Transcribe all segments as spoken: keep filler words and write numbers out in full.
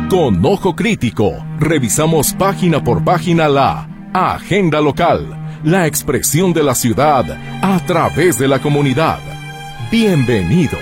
Con ojo crítico, revisamos página por página la agenda local, la expresión de la ciudad a través de la comunidad. Bienvenido.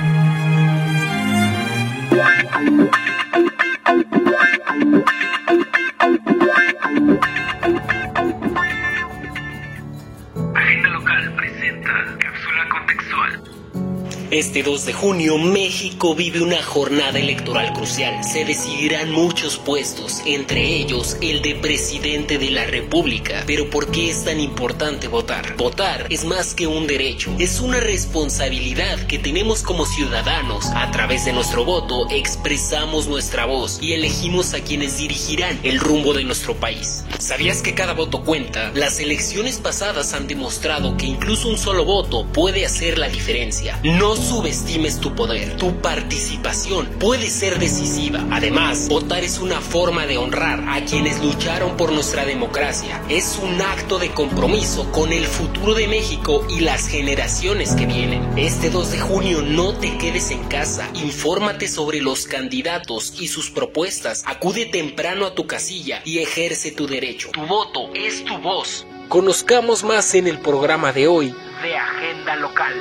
Agenda Local presenta Cápsula Contextual. Este dos de junio, México vive una jornada electoral crucial. Se decidirán muchos puestos, entre ellos el de presidente de la República. Pero ¿por qué es tan importante votar? Votar es más que un derecho, es una responsabilidad que tenemos como ciudadanos. A través de nuestro voto expresamos nuestra voz y elegimos a quienes dirigirán el rumbo de nuestro país. ¿Sabías que cada voto cuenta? Las elecciones pasadas han demostrado que incluso un solo voto puede hacer la diferencia. No subestimes tu poder, tu participación puede ser decisiva. Además, votar es una forma de honrar a quienes lucharon por nuestra democracia. Es un acto de compromiso con el futuro de México y las generaciones que vienen. Este dos de junio no te quedes en casa, infórmate sobre los candidatos y sus propuestas, acude temprano a tu casilla y ejerce tu derecho. Tu voto es tu voz. Conozcamos más en el programa de hoy de Agenda Local.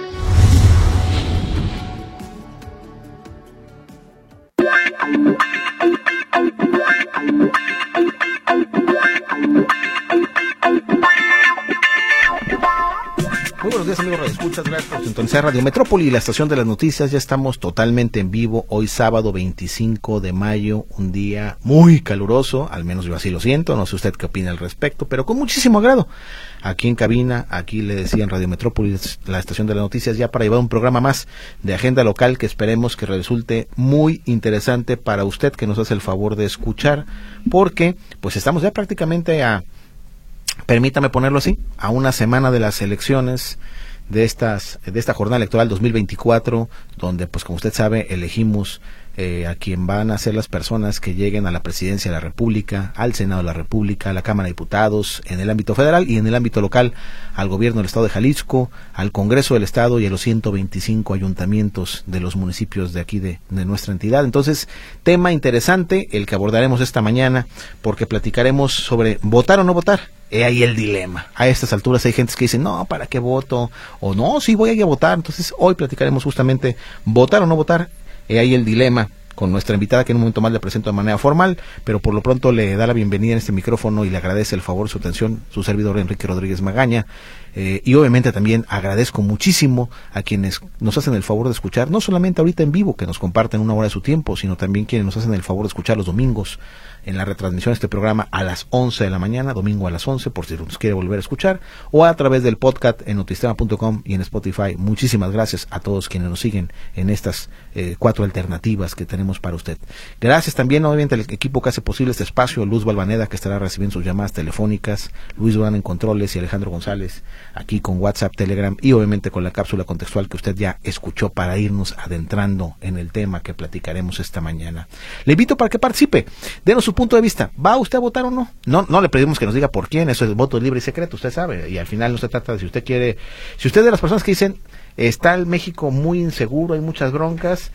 Muy buenos días, amigos radioescuchas, gracias por sintonizar Radio Metrópoli, la estación de las noticias. Ya estamos totalmente en vivo, hoy sábado veinticinco de mayo, un día muy caluroso, al menos yo así lo siento, no sé usted qué opina al respecto, pero con muchísimo agrado. Aquí en cabina, aquí le decía en Radio Metrópoli, la estación de las noticias, ya para llevar un programa más de agenda local que esperemos que resulte muy interesante para usted, que nos hace el favor de escuchar, porque pues estamos ya prácticamente a... permítame ponerlo así, a una semana de las elecciones de estas de esta jornada electoral dos mil veinticuatro, donde pues como usted sabe elegimos eh, a quien van a ser las personas que lleguen a la presidencia de la República, al Senado de la República, a la Cámara de Diputados, en el ámbito federal y en el ámbito local, al gobierno del Estado de Jalisco, al Congreso del Estado y a los ciento veinticinco ayuntamientos de los municipios de aquí de, de nuestra entidad. Entonces, tema interesante el que abordaremos esta mañana, porque platicaremos sobre votar o no votar. He ahí el dilema. A estas alturas hay gente que dice, no, ¿para qué voto? O no, sí voy a ir a votar. Entonces hoy platicaremos justamente votar o no votar. He ahí el dilema con nuestra invitada, que en un momento más le presento de manera formal, pero por lo pronto le da la bienvenida en este micrófono y le agradece el favor, su atención, su servidor Enrique Rodríguez Magaña. Eh, y obviamente también agradezco muchísimo a quienes nos hacen el favor de escuchar, no solamente ahorita en vivo, que nos comparten una hora de su tiempo, sino también quienes nos hacen el favor de escuchar los domingos en la retransmisión de este programa a las once de la mañana, domingo a las once, por si nos quiere volver a escuchar, o a través del podcast en notistema punto com y en Spotify. Muchísimas gracias a todos quienes nos siguen en estas eh, cuatro alternativas que tenemos para usted. Gracias también, obviamente, al equipo que hace posible este espacio, Luz Balvaneda, que estará recibiendo sus llamadas telefónicas, Luis Durán en controles y Alejandro González aquí con WhatsApp, Telegram y obviamente con la cápsula contextual que usted ya escuchó para irnos adentrando en el tema que platicaremos esta mañana. Le invito para que participe, denos su punto de vista. ¿Va usted a votar o no? No, no le pedimos que nos diga por quién, eso es voto libre y secreto, usted sabe, y al final no se trata de si usted quiere, si usted es de las personas que dicen, está el México muy inseguro, hay muchas broncas,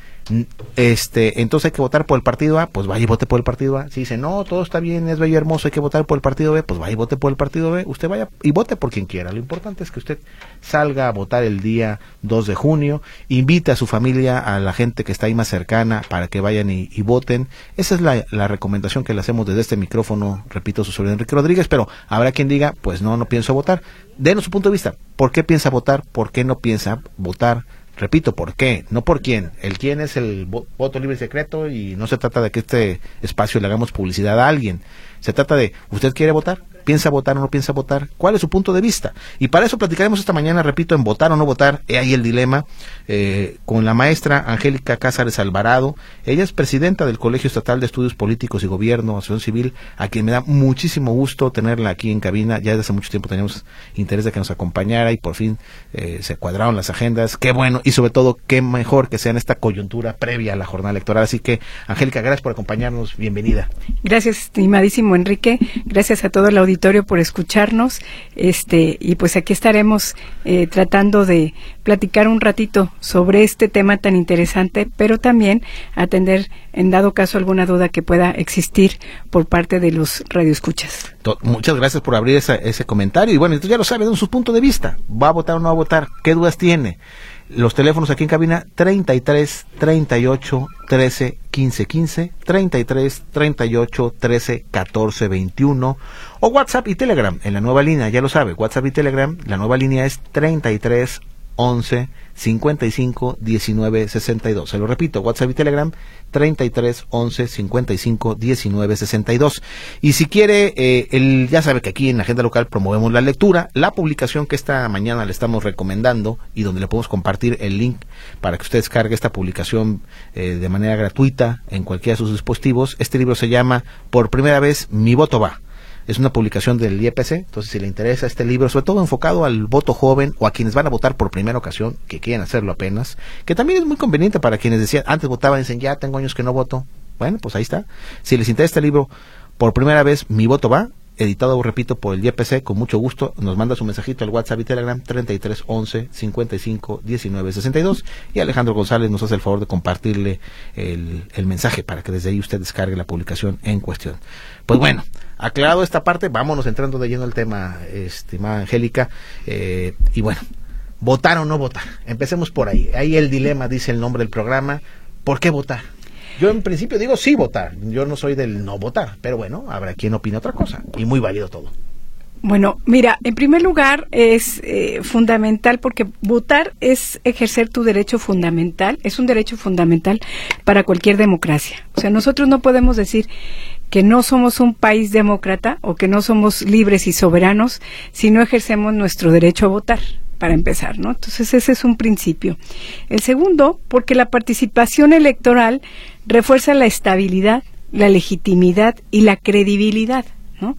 este, entonces hay que votar por el partido A, pues vaya y vote por el partido A. Si dice, no, todo está bien, es bello y hermoso, hay que votar por el partido B, pues vaya y vote por el partido B. Usted vaya y vote por quien quiera. Lo importante es que usted salga a votar el día dos de junio, invite a su familia, a la gente que está ahí más cercana, para que vayan y, y voten. Esa es la, la recomendación que le hacemos desde este micrófono, repito, su sobrino Enrique Rodríguez, pero habrá quien diga, pues no, no pienso votar. Denos su punto de vista. ¿Por qué piensa votar? ¿Por qué no piensa votar? Repito, ¿por qué? No por quién. El quién es el vo- voto libre y secreto, y no se trata de que este espacio le hagamos publicidad a alguien. Se trata de, ¿usted quiere votar? ¿Piensa votar o no piensa votar? ¿Cuál es su punto de vista? Y para eso platicaremos esta mañana, repito, en votar o no votar. He ahí el dilema, eh, con la maestra Angélica Cázares Alvarado. Ella es presidenta del Colegio Estatal de Estudios Políticos y Gobierno, Asociación Civil, a quien me da muchísimo gusto tenerla aquí en cabina. Ya desde hace mucho tiempo teníamos interés de que nos acompañara y por fin eh, se cuadraron las agendas. Qué bueno, y sobre todo, qué mejor que sea en esta coyuntura previa a la jornada electoral. Así que, Angélica, gracias por acompañarnos. Bienvenida. Gracias, estimadísimo Enrique. Gracias a todo el auditorio auditorio por escucharnos, este y pues aquí estaremos eh, tratando de platicar un ratito sobre este tema tan interesante, pero también atender en dado caso alguna duda que pueda existir por parte de los radioescuchas. Muchas gracias por abrir esa, ese comentario. Y bueno, entonces ya lo saben, en su punto de vista. ¿Va a votar o no va a votar? ¿Qué dudas tiene? Los teléfonos aquí en cabina, treinta y tres, treinta y ocho, trece, quince, quince, treinta y tres, treinta y ocho, trece, catorce, veintiuno, o WhatsApp y Telegram en la nueva línea, ya lo sabe, WhatsApp y Telegram, la nueva línea es treinta y tres, once, cincuenta y cinco, diecinueve, sesenta y dos. Se lo repito, WhatsApp y Telegram, treinta y tres, once, cincuenta y cinco, diecinueve, sesenta y dos. Y si quiere, eh, el, ya sabe que aquí en Agenda Local promovemos la lectura, la publicación que esta mañana le estamos recomendando y donde le podemos compartir el link para que usted descargue esta publicación eh, de manera gratuita en cualquiera de sus dispositivos. Este libro se llama Por primera vez, mi voto va. Es una publicación del I E P C, entonces si le interesa este libro, sobre todo enfocado al voto joven o a quienes van a votar por primera ocasión, que quieren hacerlo apenas, que también es muy conveniente para quienes decían, antes votaban y dicen, ya tengo años que no voto. Bueno, pues ahí está. Si les interesa este libro, por primera vez, mi voto va, editado, repito, por el I E P C, con mucho gusto, nos manda su mensajito al WhatsApp y Telegram, treinta y tres, once, cincuenta y cinco, diecinueve, sesenta y dos, y Alejandro González nos hace el favor de compartirle el, el mensaje para que desde ahí usted descargue la publicación en cuestión. Pues bueno, aclarado esta parte, vámonos entrando de lleno al tema, estimada Angélica, eh, y bueno, ¿votar o no votar? Empecemos por ahí. Ahí el dilema, dice el nombre del programa, ¿por qué votar? Yo en principio digo sí votar, yo no soy del no votar, pero bueno, habrá quien opine otra cosa, y muy válido todo. Bueno, mira, en primer lugar es eh, fundamental porque votar es ejercer tu derecho fundamental, es un derecho fundamental para cualquier democracia. O sea, nosotros no podemos decir que no somos un país demócrata o que no somos libres y soberanos si no ejercemos nuestro derecho a votar, para empezar, ¿no? Entonces ese es un principio. El segundo, porque la participación electoral refuerza la estabilidad, la legitimidad y la credibilidad, ¿no?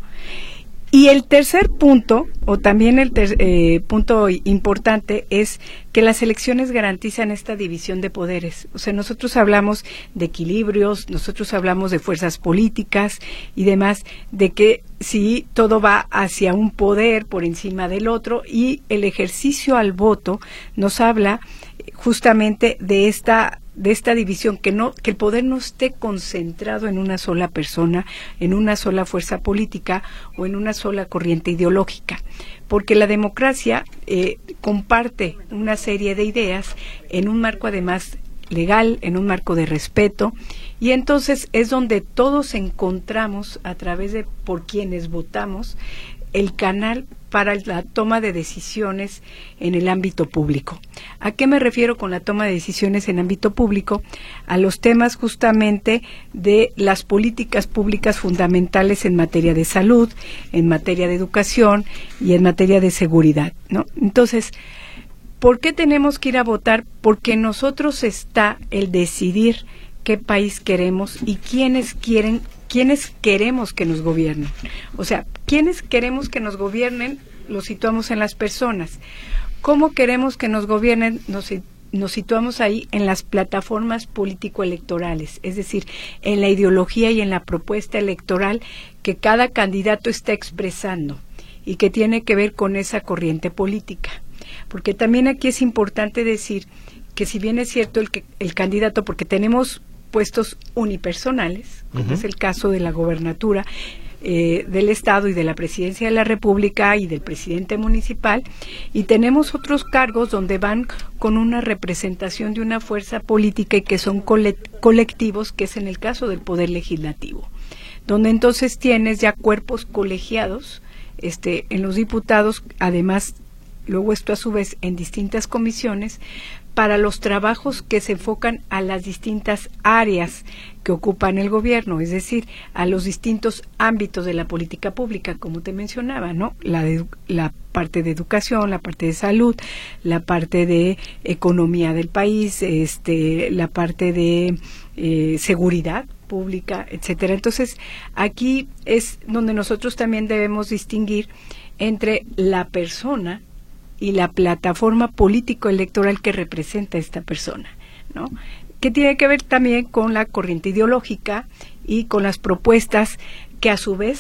Y el tercer punto, o también el ter, eh, punto importante, es que las elecciones garantizan esta división de poderes. O sea, nosotros hablamos de equilibrios, nosotros hablamos de fuerzas políticas y demás, de que sí, todo va hacia un poder por encima del otro, y el ejercicio al voto nos habla justamente de esta de esta división, que no que el poder no esté concentrado en una sola persona, en una sola fuerza política o en una sola corriente ideológica, porque la democracia eh, comparte una serie de ideas en un marco además legal, en un marco de respeto, y entonces es donde todos encontramos, a través de por quienes votamos, el canal para la toma de decisiones en el ámbito público. ¿A qué me refiero con la toma de decisiones en ámbito público? A los temas justamente de las políticas públicas fundamentales en materia de salud, en materia de educación y en materia de seguridad, ¿no? Entonces, ¿por qué tenemos que ir a votar? Porque en nosotros está el decidir qué país queremos y quiénes quieren ¿Quiénes queremos que nos gobiernen? O sea, ¿quiénes queremos que nos gobiernen? Lo situamos en las personas. ¿Cómo queremos que nos gobiernen? Nos, nos situamos ahí en las plataformas político-electorales, es decir, en la ideología y en la propuesta electoral que cada candidato está expresando y que tiene que ver con esa corriente política. Porque también aquí es importante decir que si bien es cierto el, que, el candidato, porque tenemos puestos unipersonales, como uh-huh. es el caso de la gobernatura eh, del Estado y de la Presidencia de la República y del presidente municipal, y tenemos otros cargos donde van con una representación de una fuerza política y que son cole- colectivos, que es en el caso del Poder Legislativo, donde entonces tienes ya cuerpos colegiados este, en los diputados, además, luego esto a su vez en distintas comisiones, para los trabajos que se enfocan a las distintas áreas que ocupan el gobierno, es decir, a los distintos ámbitos de la política pública, como te mencionaba, ¿no? La, de, la parte de educación, la parte de salud, la parte de economía del país, este, la parte de eh, seguridad pública, etcétera. Entonces, aquí es donde nosotros también debemos distinguir entre la persona y la plataforma político-electoral que representa a esta persona, ¿no? Que tiene que ver también con la corriente ideológica y con las propuestas que a su vez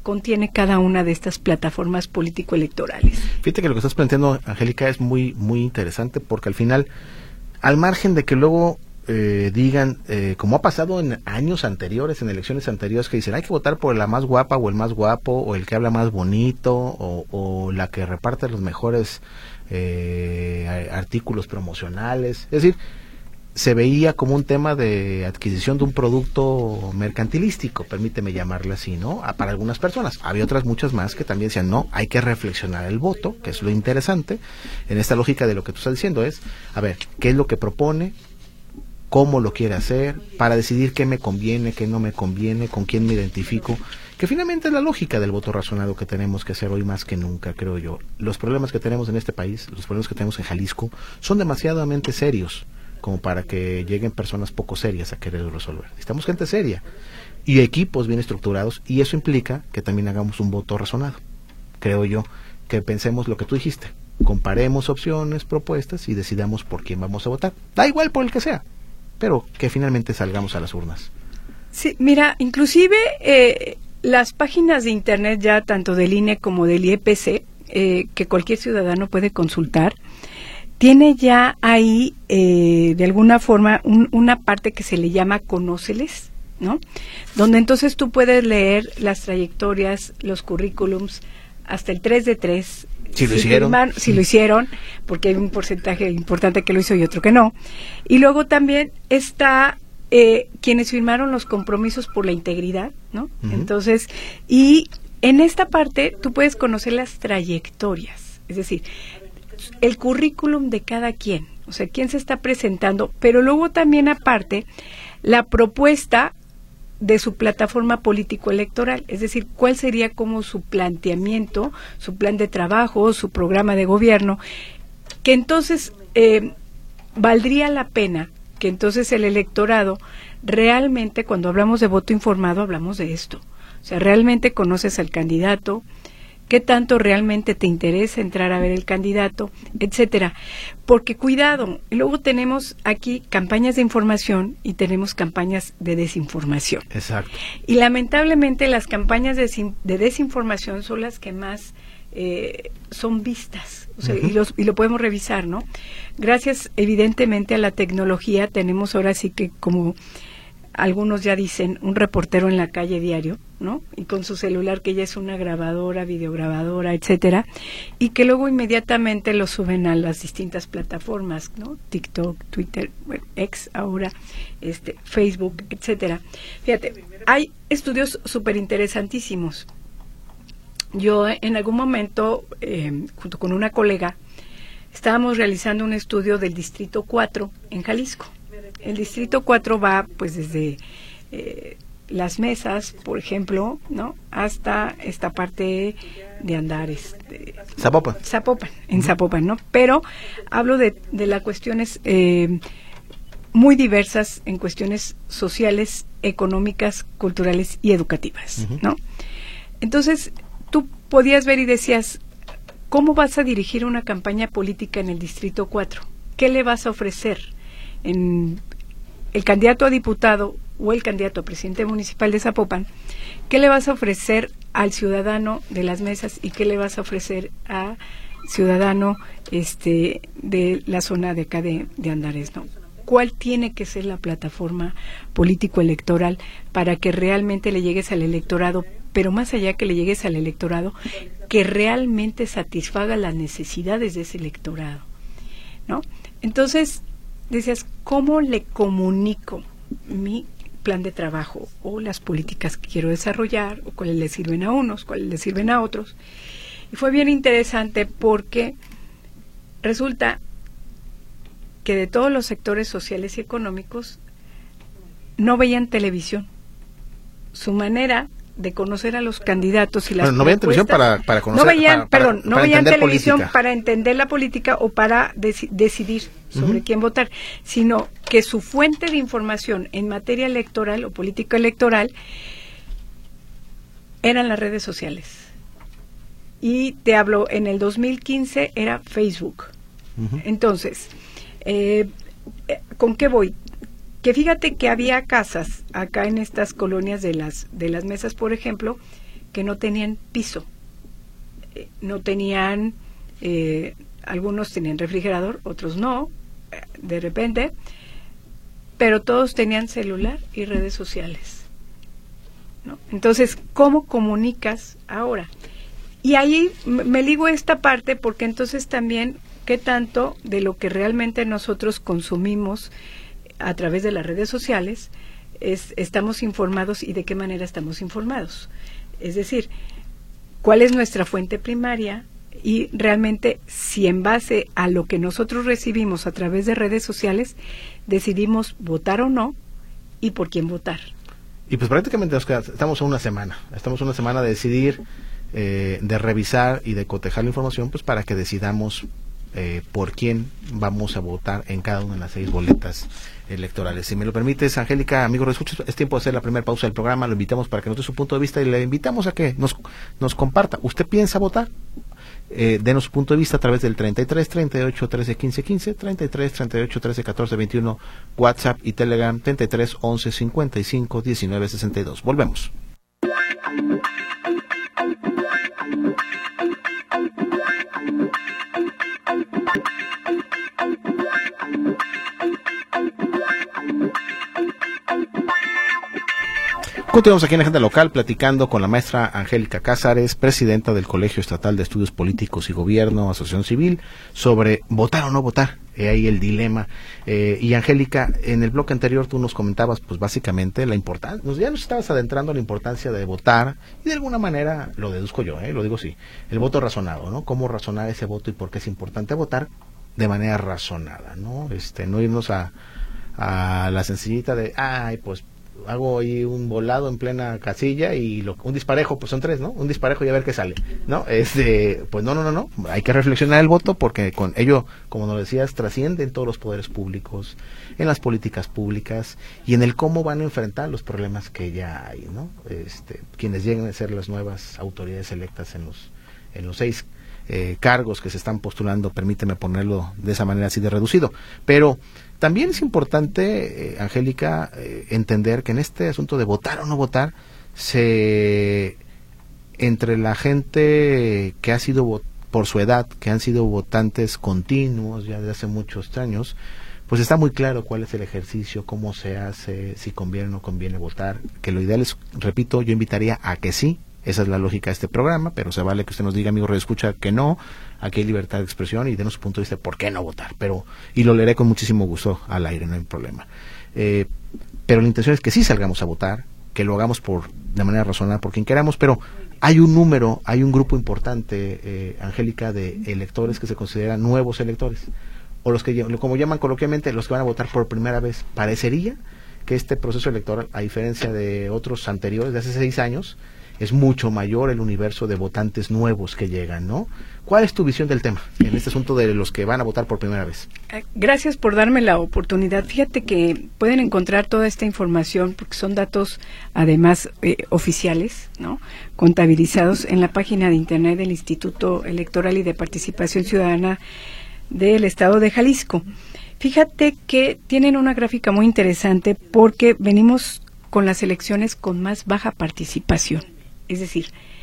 contiene cada una de estas plataformas político-electorales. Fíjate que lo que estás planteando, Angélica, es muy, muy interesante, porque al final, al margen de que luego eh, digan, eh, como ha pasado en años anteriores, en elecciones anteriores, que dicen, hay que votar por la más guapa o el más guapo, o el que habla más bonito, o, o la que reparte los mejores eh, artículos promocionales. Es decir, se veía como un tema de adquisición de un producto mercantilístico, permíteme llamarle así, ¿no? Para algunas personas. Había otras muchas más que también decían, no, hay que reflexionar el voto, que es lo interesante. En esta lógica de lo que tú estás diciendo es, a ver, ¿qué es lo que propone? ¿Cómo lo quiere hacer? Para decidir qué me conviene, qué no me conviene, con quién me identifico. Que finalmente es la lógica del voto razonado que tenemos que hacer hoy más que nunca, creo yo. Los problemas que tenemos en este país, los problemas que tenemos en Jalisco, son demasiadamente serios como para que lleguen personas poco serias a querer resolver. Necesitamos gente seria y equipos bien estructurados, y eso implica que también hagamos un voto razonado. Creo yo que pensemos lo que tú dijiste, comparemos opciones, propuestas y decidamos por quién vamos a votar. Da igual por el que sea, pero que finalmente salgamos a las urnas. Sí, mira, inclusive eh, las páginas de internet ya tanto del I N E como del I E P C, eh, que cualquier ciudadano puede consultar, tiene ya ahí, eh, de alguna forma, un, una parte que se le llama Conóceles, ¿no? Donde entonces tú puedes leer las trayectorias, los currículums, hasta el tres de tres. Si lo hicieron. Firman, si lo hicieron, porque hay un porcentaje importante que lo hizo y otro que no. Y luego también está eh, quienes firmaron los compromisos por la integridad, ¿no? Uh-huh. Entonces, y en esta parte tú puedes conocer las trayectorias, es decir, el currículum de cada quien, o sea, quién se está presentando, pero luego también aparte la propuesta de su plataforma político-electoral, es decir, cuál sería como su planteamiento, su plan de trabajo, su programa de gobierno, que entonces eh, valdría la pena que entonces el electorado realmente, cuando hablamos de voto informado, hablamos de esto, o sea, realmente conoces al candidato, qué tanto realmente te interesa entrar a ver el candidato, etcétera. Porque cuidado, luego tenemos aquí campañas de información y tenemos campañas de desinformación. Exacto. Y lamentablemente las campañas de, de desinformación son las que más eh, son vistas, o sea, uh-huh. y, los, y lo podemos revisar, ¿no? Gracias evidentemente a la tecnología tenemos ahora sí que, como algunos ya dicen, un reportero en la calle diario, ¿no? Y con su celular, que ya es una grabadora, videograbadora, etcétera, y que luego inmediatamente lo suben a las distintas plataformas, ¿no? TikTok, Twitter, bueno, X ahora, este, Facebook, etcétera. Fíjate, hay estudios súper interesantísimos. Yo en algún momento, eh, junto con una colega, estábamos realizando un estudio del Distrito cuatro en Jalisco. El Distrito cuatro va pues desde eh, Las Mesas, por ejemplo, ¿no? Hasta esta parte de Andares. De, Zapopan. Zapopan, en uh-huh. Zapopan, ¿no? Pero hablo de, de las cuestiones eh, muy diversas en cuestiones sociales, económicas, culturales y educativas, uh-huh. ¿no? Entonces, tú podías ver y decías, ¿cómo vas a dirigir una campaña política en el Distrito cuatro? ¿Qué le vas a ofrecer? En el candidato a diputado o el candidato a presidente municipal de Zapopan, ¿qué le vas a ofrecer al ciudadano de Las Mesas y qué le vas a ofrecer a ciudadano este de la zona de acá de, de Andares, ¿no? ¿Cuál tiene que ser la plataforma político-electoral para que realmente le llegues al electorado, pero más allá que le llegues al electorado, que realmente satisfaga las necesidades de ese electorado, ¿no? Entonces, decías, ¿cómo le comunico mi plan de trabajo o las políticas que quiero desarrollar, o cuáles le sirven a unos, cuáles le sirven a otros? Y fue bien interesante porque resulta que de todos los sectores sociales y económicos no veían televisión. Su manera de conocer a los candidatos y las bueno, no veían televisión para, para conocer, no veían, para, para, perdón, no para veían televisión política. Para entender la política o para deci- decidir sobre uh-huh. quién votar, sino que su fuente de información en materia electoral o política electoral eran las redes sociales. Y te hablo, en el dos mil quince era Facebook. Uh-huh. Entonces, eh, ¿con qué voy? Que fíjate que había casas acá en estas colonias de las de las mesas, por ejemplo, que no tenían piso, eh, no tenían, eh, algunos tenían refrigerador, otros no, eh, de repente, pero todos tenían celular y redes sociales, ¿no? Entonces, ¿cómo comunicas ahora? Y ahí me ligo a esta parte porque entonces también, ¿qué tanto de lo que realmente nosotros consumimos a través de las redes sociales es, estamos informados y de qué manera estamos informados? Es decir, ¿cuál es nuestra fuente primaria? Y realmente, si en base a lo que nosotros recibimos a través de redes sociales, decidimos votar o no, y por quién votar. Y pues prácticamente nos queda, estamos a una semana, estamos a una semana de decidir, eh, de revisar y de cotejar la información, pues para que decidamos eh, por quién vamos a votar en cada una de las seis boletas electorales. Si me lo permites, Angélica, amigos, escuchas, es tiempo de hacer la primera pausa del programa. Lo invitamos para que nos dé su punto de vista y le invitamos a que nos, nos comparta. ¿Usted piensa votar? Eh, denos su punto de vista a través del treinta y tres, treinta y ocho, trece, quince, quince, treinta y tres, treinta y ocho, trece, catorce, veintiuno, WhatsApp y Telegram treinta y tres, once, cincuenta y cinco, diecinueve, sesenta y dos. Volvemos. Continuamos aquí en la Agenda Local platicando con la maestra Angélica Cázares, presidenta del Colegio Estatal de Estudios Políticos y Gobierno, Asociación Civil, sobre votar o no votar. Eh, ahí el dilema. Eh, y Angélica, en el bloque anterior tú nos comentabas, pues básicamente la importancia, nos, ya nos estabas adentrando en la importancia de votar, y de alguna manera, lo deduzco yo, eh, lo digo sí, el voto razonado, ¿no? Cómo razonar ese voto y por qué es importante votar de manera razonada, ¿no? Este, no irnos a, a la sencillita de, ay, pues hago ahí un volado en plena casilla y lo, un disparejo, pues son tres, ¿no? Un disparejo y a ver qué sale, ¿no? Este, pues no, no, no, no, hay que reflexionar el voto porque con ello, como nos decías, trasciende en todos los poderes públicos, en las políticas públicas y en el cómo van a enfrentar los problemas que ya hay, ¿no? Este, quienes lleguen a ser las nuevas autoridades electas en los, en los seis eh, cargos que se están postulando, permíteme ponerlo de esa manera así de reducido, pero también es importante, eh, Angélica, eh, entender que en este asunto de votar o no votar, se entre la gente que ha sido, por su edad, que han sido votantes continuos ya desde hace muchos años, pues está muy claro cuál es el ejercicio, cómo se hace, si conviene o no conviene votar, que lo ideal es, repito, yo invitaría a que sí. Esa es la lógica de este programa, pero se vale que usted nos diga, amigo redescucha, que no, aquí hay libertad de expresión y denos su punto de vista de por qué no votar, pero y lo leeré con muchísimo gusto al aire, no hay problema. Eh, pero la intención es que sí salgamos a votar, que lo hagamos por de manera razonable por quien queramos, pero hay un número, hay un grupo importante, eh, Angélica, de electores que se consideran nuevos electores, o los que, como llaman coloquialmente, los que van a votar por primera vez. Parecería que este proceso electoral, a diferencia de otros anteriores, de hace seis años, es mucho mayor el universo de votantes nuevos que llegan, ¿no? ¿Cuál es tu visión del tema en este asunto de los que van a votar por primera vez? Gracias por darme la oportunidad. Fíjate que pueden encontrar toda esta información, porque son datos además eh, oficiales, ¿no? Contabilizados en la página de internet del Instituto Electoral y de Participación Ciudadana del Estado de Jalisco. Fíjate que tienen una gráfica muy interesante porque venimos con las elecciones con más baja participación. Es decir,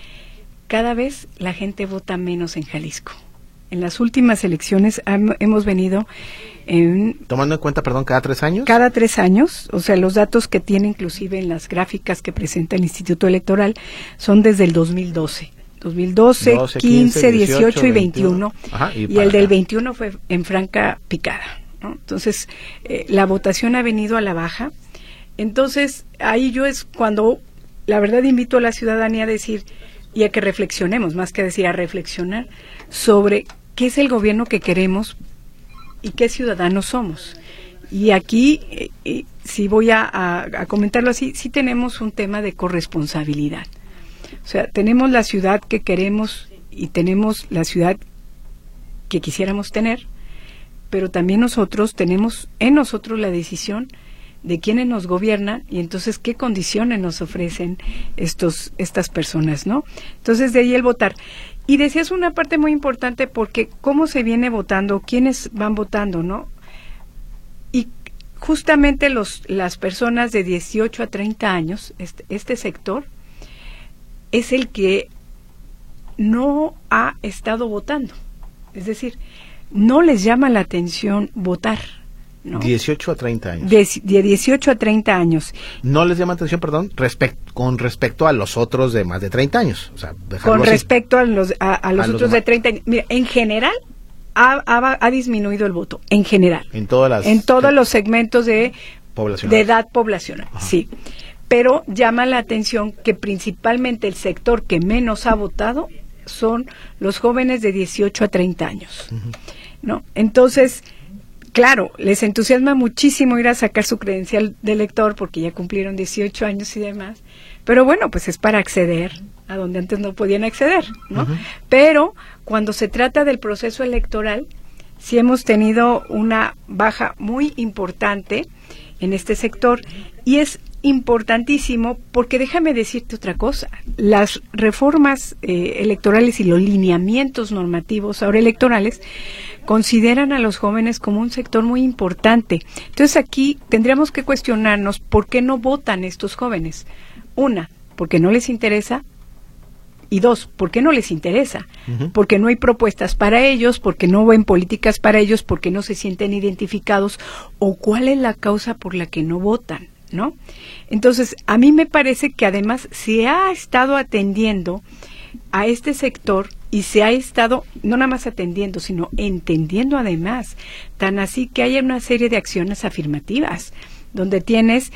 cada vez la gente vota menos en Jalisco. En las últimas elecciones ham, hemos venido en... Tomando en cuenta, perdón, cada tres años. Cada tres años, o sea, los datos que tiene inclusive en las gráficas que presenta el Instituto Electoral son desde el dos mil doce. dos mil doce, doce, quince, dieciocho y veintiuno. Ajá, y y el acá. Del veintiuno fue en franca picada, ¿no? Entonces, eh, la votación ha venido a la baja. Entonces, ahí yo es cuando, la verdad, invito a la ciudadanía a decir, y a que reflexionemos, más que decir, a reflexionar sobre qué es el gobierno que queremos y qué ciudadanos somos. Y aquí, eh, eh, si voy a, a, a comentarlo así, sí tenemos un tema de corresponsabilidad. O sea, tenemos la ciudad que queremos y tenemos la ciudad que quisiéramos tener, pero también nosotros tenemos en nosotros la decisión de quiénes nos gobiernan y entonces qué condiciones nos ofrecen estos estas personas, ¿no? Entonces, de ahí el votar. Y decías una parte muy importante porque cómo se viene votando, quiénes van votando, ¿no? Y justamente los las personas de dieciocho a treinta años, este, este sector, es el que no ha estado votando. Es decir, no les llama la atención votar, ¿no? dieciocho a treinta años. De, de dieciocho a treinta años. No les llama atención, perdón, respect, con respecto a los otros de más de treinta años. O sea, con así. respecto a los, a, a los a otros los de treinta años. Mira, en general ha, ha, ha disminuido el voto, en general. En todas las... En todos los segmentos de, poblacional. de edad poblacional, ajá, sí. Pero llama la atención que principalmente el sector que menos ha votado son los jóvenes de dieciocho a treinta años, uh-huh. ¿no? Entonces, claro, les entusiasma muchísimo ir a sacar su credencial de elector porque ya cumplieron dieciocho años y demás, pero bueno, pues es para acceder a donde antes no podían acceder, ¿no? Uh-huh. Pero cuando se trata del proceso electoral, sí hemos tenido una baja muy importante en este sector, y es importantísimo porque déjame decirte otra cosa, las reformas eh, electorales y los lineamientos normativos ahora electorales consideran a los jóvenes como un sector muy importante. Entonces aquí tendríamos que cuestionarnos por qué no votan estos jóvenes. Una, porque no les interesa, y dos, ¿por qué no les interesa? Uh-huh. Porque no hay propuestas para ellos, porque no ven políticas para ellos, porque no se sienten identificados, o cuál es la causa por la que no votan, ¿no? Entonces, a mí me parece que además se ha estado atendiendo a este sector y se ha estado no nada más atendiendo, sino entendiendo además, tan así que hay una serie de acciones afirmativas, donde tienes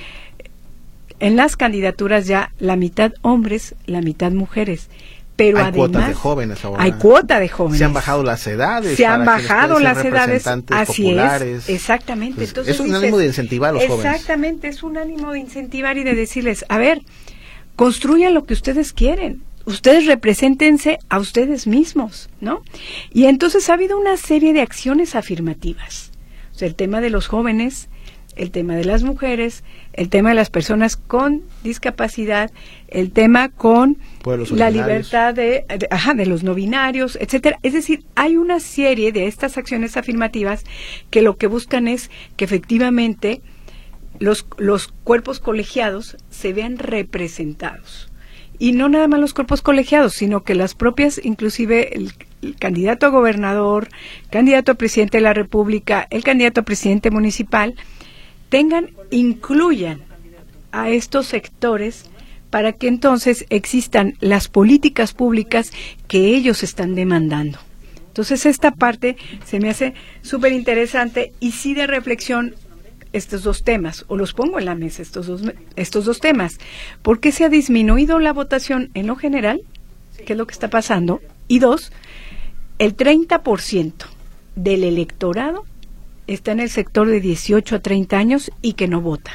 en las candidaturas ya la mitad hombres, la mitad mujeres. Pero hay además, cuotas de jóvenes ahora. Hay cuota de jóvenes. Se han bajado las edades. Se han bajado las edades. Así populares. es. Exactamente. Entonces, Entonces, es un dices, ánimo de incentivar a los exactamente, jóvenes. Exactamente, es un ánimo de incentivar y de decirles, a ver, construyan lo que ustedes quieren. Ustedes represéntense a ustedes mismos, ¿no? Y entonces ha habido una serie de acciones afirmativas. O sea, el tema de los jóvenes, el tema de las mujeres, el tema de las personas con discapacidad, el tema con la libertad de, de, ajá, de los no binarios, etcétera. Es decir, hay una serie de estas acciones afirmativas que lo que buscan es que efectivamente los, los cuerpos colegiados se vean representados. Y no nada más los cuerpos colegiados, sino que las propias, inclusive el, el candidato a gobernador, candidato a presidente de la República, el candidato a presidente municipal, tengan, incluyan a estos sectores para que entonces existan las políticas públicas que ellos están demandando. Entonces esta parte se me hace súper interesante y sí de reflexión estos dos temas, o los pongo en la mesa estos dos, estos dos temas. ¿Por qué se ha disminuido la votación en lo general? ¿Qué es lo que está pasando? Y dos, el treinta por ciento del electorado está en el sector de dieciocho a treinta años y que no vota.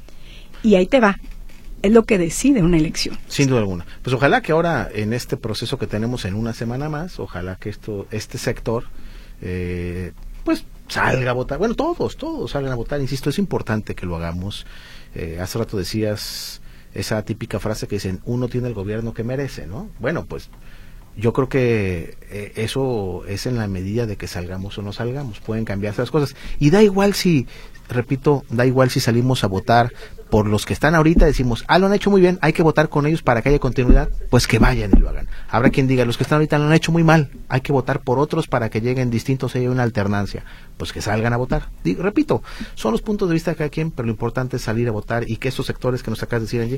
Y ahí te va. Es lo que decide una elección. Sin duda alguna. Pues ojalá que ahora, en este proceso que tenemos en una semana más, ojalá que esto, este sector, eh, pues salga a votar. Bueno, todos, todos salgan a votar. Insisto, es importante que lo hagamos. Eh, hace rato decías esa típica frase que dicen, uno tiene el gobierno que merece, ¿no? Bueno, pues yo creo que eh, eso es en la medida de que salgamos o no salgamos. Pueden cambiarse las cosas. Y da igual si, repito, da igual si salimos a votar por los que están ahorita, decimos, ah, lo han hecho muy bien, hay que votar con ellos para que haya continuidad, pues que vayan y lo hagan. Habrá quien diga, los que están ahorita lo han hecho muy mal, hay que votar por otros para que lleguen distintos y haya una alternancia. Pues que salgan a votar. Digo, repito, son los puntos de vista de cada quien, pero lo importante es salir a votar y que estos sectores que nos acabas de decir, Angie,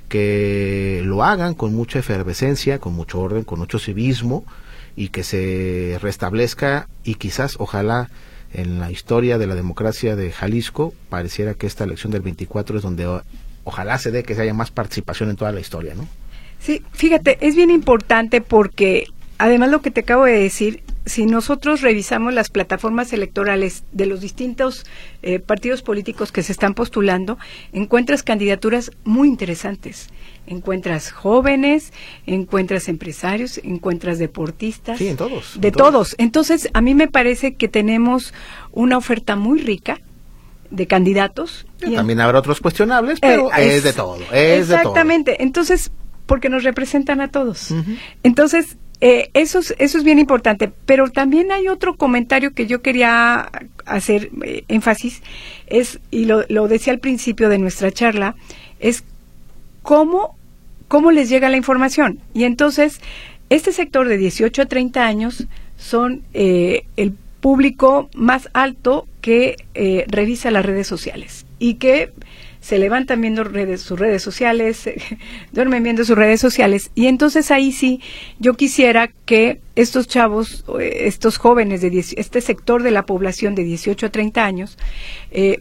que lo hagan con mucha efervescencia, con mucho orden, con mucho civismo, y que se restablezca, y quizás, ojalá, en la historia de la democracia de Jalisco, pareciera que esta elección del veinticuatro es donde o, ojalá se dé que se haya más participación en toda la historia, ¿no? Sí, fíjate, es bien importante porque, además lo que te acabo de decir, si nosotros revisamos las plataformas electorales de los distintos eh, partidos políticos que se están postulando, encuentras candidaturas muy interesantes. Encuentras jóvenes, encuentras empresarios, encuentras deportistas. Sí, en todos. De en todos. todos. Entonces, a mí me parece que tenemos una oferta muy rica de candidatos. Y también en... habrá otros cuestionables, pero eh, es, es de todo. Es exactamente. De todo. Entonces, porque nos representan a todos. Uh-huh. Entonces, eh, eso, es, eso es bien importante. Pero también hay otro comentario que yo quería hacer eh, énfasis, es, y lo, lo decía al principio de nuestra charla, es cómo ¿cómo les llega la información? Y entonces, este sector de dieciocho a treinta años son eh, el público más alto que eh, revisa las redes sociales y que se levantan viendo redes, sus redes sociales, eh, duermen viendo sus redes sociales, y entonces ahí sí yo quisiera que estos chavos, estos jóvenes, de diez, este sector de la población de dieciocho a treinta años, eh,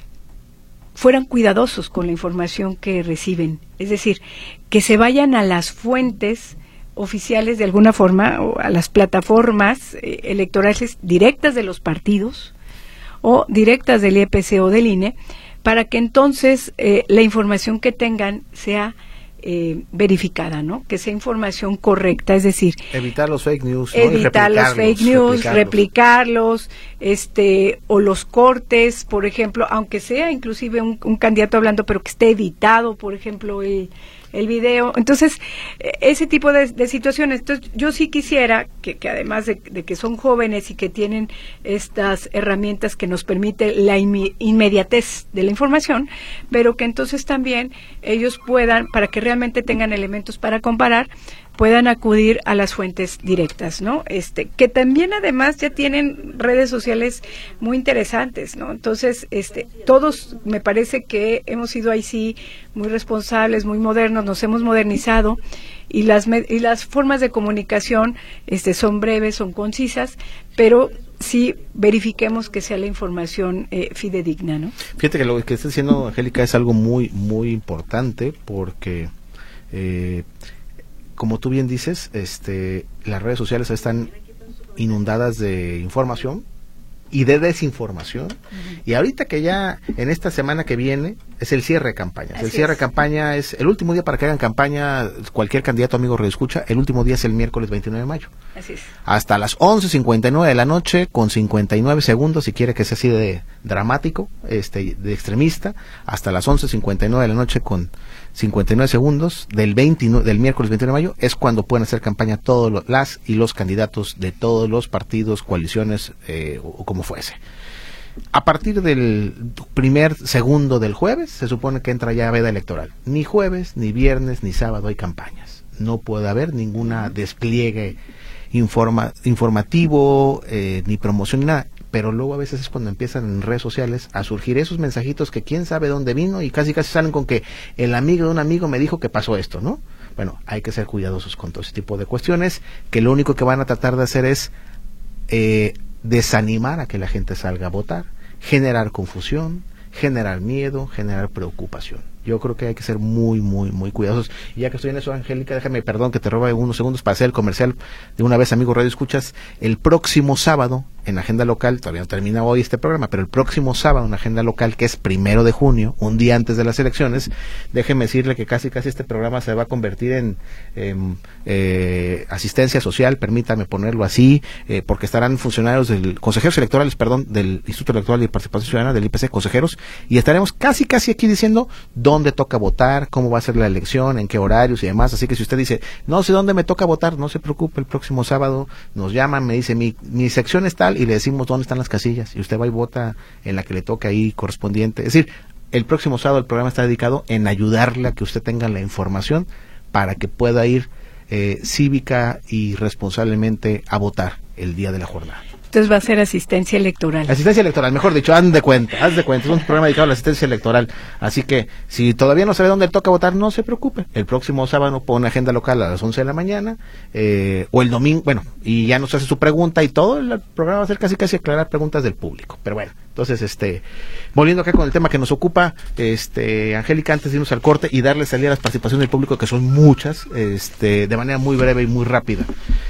fueran cuidadosos con la información que reciben, es decir, que se vayan a las fuentes oficiales de alguna forma, o a las plataformas eh, electorales directas de los partidos o directas del I E P C o del I N E, para que entonces eh, la información que tengan sea eh, verificada, ¿no? Que sea información correcta, es decir, evitar los fake news, ¿no? Evitar los fake news, replicarlos. replicarlos, este, o los cortes, por ejemplo, aunque sea inclusive un, un candidato hablando, pero que esté editado, por ejemplo, el el video. Entonces, ese tipo de, de situaciones. Entonces, yo sí quisiera que, que además de, de que son jóvenes y que tienen estas herramientas que nos permite la inmi- inmediatez de la información, pero que entonces también ellos puedan, para que realmente tengan elementos para comparar, puedan acudir a las fuentes directas, ¿no? Este, que también además ya tienen redes sociales muy interesantes, ¿no? Entonces, este, todos me parece que hemos sido ahí sí muy responsables, muy modernos, nos hemos modernizado y las me- y las formas de comunicación este son breves, son concisas, pero sí verifiquemos que sea la información eh, fidedigna, ¿no? Fíjate que lo que está diciendo Angélica es algo muy muy importante, porque eh, como tú bien dices, este, las redes sociales están inundadas de información y de desinformación. Uh-huh. Y ahorita que ya en esta semana que viene es el cierre de campañas. Así el cierre es. de campaña es el último día para que hagan campaña cualquier candidato, amigo redescucha. El último día es el miércoles veintinueve de mayo. Así es. Hasta las once cincuenta y nueve de la noche, con cincuenta y nueve segundos, si quiere que sea así de dramático, este, de extremista, hasta las once cincuenta y nueve de la noche con cincuenta y nueve segundos del veintinueve, del miércoles veintinueve de mayo, es cuando pueden hacer campaña todos los, las y los candidatos de todos los partidos, coaliciones eh, o, o como fuese. A partir del primer segundo del jueves se supone que entra ya veda electoral. Ni jueves, ni viernes, ni sábado hay campañas. No puede haber ninguna despliegue informa, informativo, eh, ni promoción, ni nada. Pero luego a veces es cuando empiezan en redes sociales a surgir esos mensajitos que quién sabe dónde vino y casi casi salen con que el amigo de un amigo me dijo que pasó esto, ¿no? Bueno, hay que ser cuidadosos con todo ese tipo de cuestiones, que lo único que van a tratar de hacer es eh, desanimar a que la gente salga a votar, generar confusión, generar miedo, generar preocupación. Yo creo que hay que ser muy, muy, muy cuidadosos. Y ya que estoy en eso, Angélica, déjame, perdón que te robe unos segundos para hacer el comercial de una vez, amigo Radio Escuchas. El próximo sábado, en Agenda Local, todavía no termina hoy este programa, pero el próximo sábado en Agenda Local, que es primero de junio, un día antes de las elecciones, déjeme decirle que casi, casi este programa se va a convertir en, en eh, asistencia social, permítame ponerlo así, eh, porque estarán funcionarios del, consejeros electorales, perdón, del Instituto Electoral y Participación Ciudadana, del I P C, consejeros, y estaremos casi, casi aquí diciendo dónde toca votar, cómo va a ser la elección, en qué horarios y demás. Así que si usted dice, no sé dónde me toca votar, no se preocupe, el próximo sábado nos llaman, me dice, mi, mi sección es tal, y le decimos dónde están las casillas, y usted va y vota en la que le toca ahí correspondiente. Es decir, el próximo sábado el programa está dedicado en ayudarle a que usted tenga la información para que pueda ir eh, cívica y responsablemente a votar el día de la jornada. Entonces va a ser asistencia electoral. Asistencia electoral, mejor dicho, haz de cuenta, haz de cuenta, es un programa dedicado a la asistencia electoral. Así que, si todavía no sabe dónde le toca votar, no se preocupe. El próximo sábado pone agenda local a las once de la mañana, eh, o el domingo, bueno, y ya nos hace su pregunta y todo el programa va a ser casi casi aclarar preguntas del público. Pero bueno, entonces, este, volviendo acá con el tema que nos ocupa, este, Angélica, antes de irnos al corte y darle salida a las participaciones del público, que son muchas, este, de manera muy breve y muy rápida.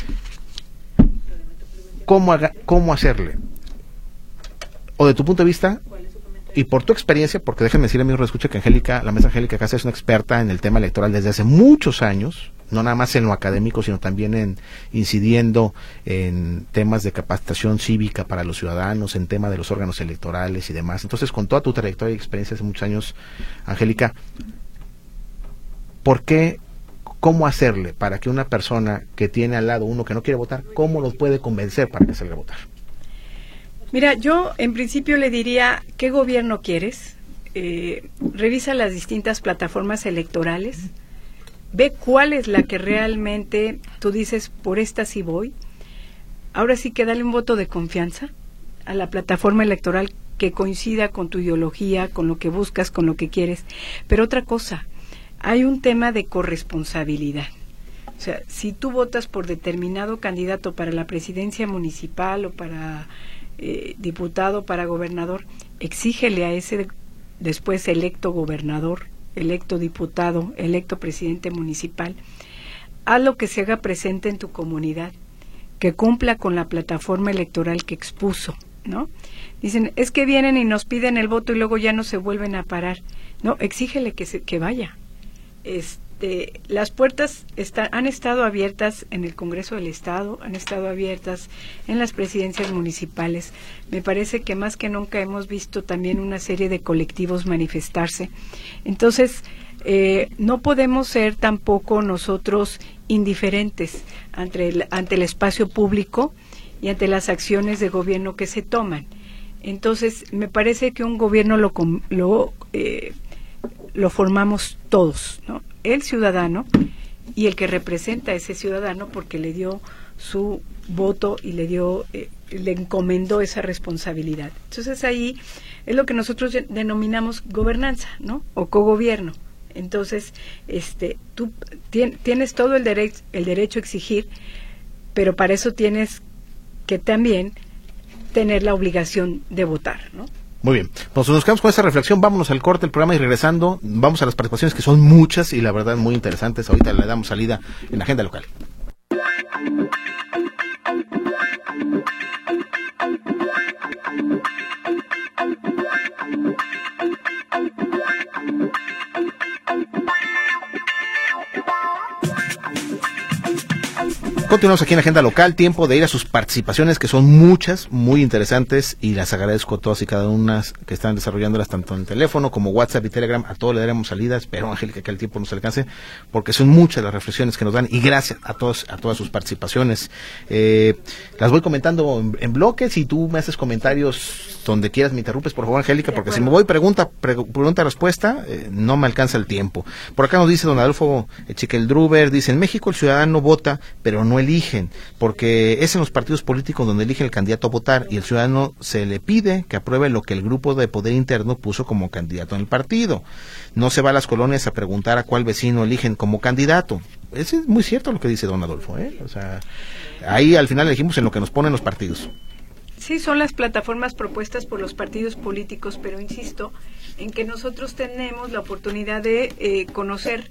¿Cómo, haga, ¿Cómo hacerle? O de tu punto de vista, y por tu experiencia, porque déjenme decirle, amigo, escucha que Angélica, la mesa Angélica Casa es una experta en el tema electoral desde hace muchos años, no nada más en lo académico, sino también en incidiendo en temas de capacitación cívica para los ciudadanos, en tema de los órganos electorales y demás. Entonces, con toda tu trayectoria y experiencia hace muchos años, Angélica, ¿por qué? ¿Cómo hacerle para que una persona que tiene al lado uno que no quiere votar, cómo los puede convencer para que salga a votar? Mira, yo en principio le diría, ¿qué gobierno quieres? Eh, revisa las distintas plataformas electorales, ve cuál es la que realmente tú dices, por esta sí voy. Ahora sí que dale un voto de confianza a la plataforma electoral que coincida con tu ideología, con lo que buscas, con lo que quieres. Pero otra cosa, hay un tema de corresponsabilidad. O sea, si tú votas por determinado candidato para la presidencia municipal o para eh, diputado, para gobernador, exígele a ese después electo gobernador, electo diputado, electo presidente municipal, haz lo que se haga presente en tu comunidad, que cumpla con la plataforma electoral que expuso, ¿no? Dicen, es que vienen y nos piden el voto y luego ya no se vuelven a parar. No, exígele que se, que vaya. Este, las puertas está, han estado abiertas en el Congreso del Estado, han estado abiertas en las presidencias municipales. Me parece que más que nunca hemos visto también una serie de colectivos manifestarse. Entonces, eh, no podemos ser tampoco nosotros indiferentes ante el, ante el espacio público y ante las acciones de gobierno que se toman. Entonces, me parece que un gobierno lo, lo, eh, lo formamos todos, ¿no? El ciudadano y el que representa a ese ciudadano porque le dio su voto y le dio, eh, le encomendó esa responsabilidad. Entonces, ahí es lo que nosotros denominamos gobernanza, ¿no? O cogobierno. Entonces, este, tú tien, tienes todo el derecho, el derecho a exigir, pero para eso tienes que también tener la obligación de votar, ¿no? Muy bien, pues nos quedamos con esta reflexión, vámonos al corte del programa y regresando, vamos a las participaciones que son muchas y la verdad muy interesantes. Ahorita le damos salida en la agenda local. Continuamos aquí en la agenda local, tiempo de ir a sus participaciones que son muchas, muy interesantes y las agradezco a todas y cada una que están desarrollándolas tanto en el teléfono como WhatsApp y Telegram. A todos le daremos salida, espero Angélica que el tiempo nos alcance porque son muchas las reflexiones que nos dan y gracias a todos a todas sus participaciones. Eh, las voy comentando en, en bloques y tú me haces comentarios donde quieras, me interrumpes por favor Angélica porque si me voy pregunta pre, pregunta respuesta eh, no me alcanza el tiempo. Por acá nos dice don Adolfo Chiqueldruber, dice en México el ciudadano vota pero no eligen, porque es en los partidos políticos donde elige el candidato a votar y el ciudadano se le pide que apruebe lo que el grupo de poder interno puso como candidato en el partido. No se va a las colonias a preguntar a cuál vecino eligen como candidato. Eso es muy cierto lo que dice don Adolfo, ¿eh? O sea, ahí al final elegimos en lo que nos ponen los partidos. Sí, son las plataformas propuestas por los partidos políticos, pero insisto en que nosotros tenemos la oportunidad de eh, conocer